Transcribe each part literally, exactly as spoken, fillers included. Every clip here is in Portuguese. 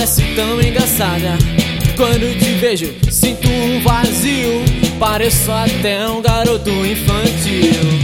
parece tão engraçada. Quando te vejo, sinto um vazio. Pareço até um garoto infantil.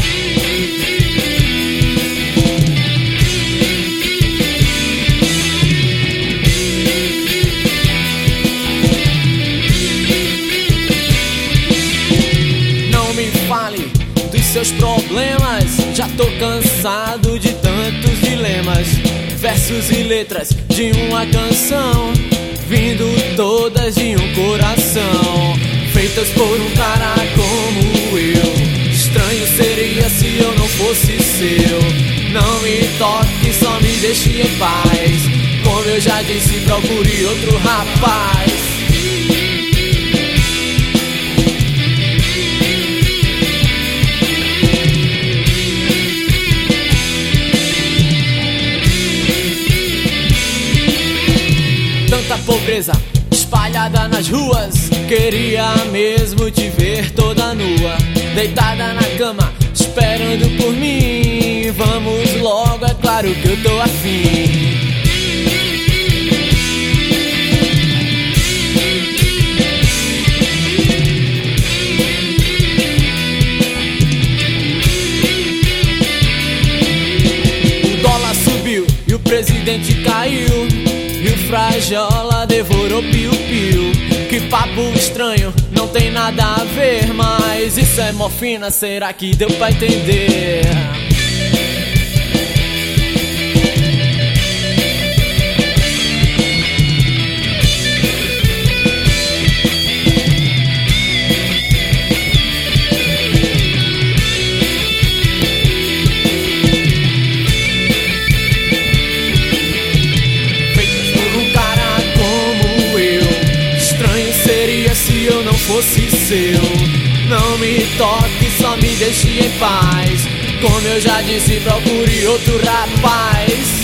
Não me fale dos seus problemas, já tô cansado de tantos dilemas. Versos e letras de uma canção, vindo todas de um coração, feitas por um cara como eu. Estranho seria se eu não fosse seu. Não me toque, só me deixe em paz. Como eu já disse, procure outro rapaz. Tanta pobreza espalhada nas ruas, queria mesmo te ver toda nua, deitada na cama, esperando por mim. Vamos logo, é claro que eu tô afim. O dólar subiu e o presidente caiu, e o Frajola devorou piu-piu. Que papo estranho, não tem nada a ver, mas isso é morfina, será que deu pra entender? Se eu não fosse seu, não me toque, só me deixe em paz. Como eu já disse, procure outro rapaz.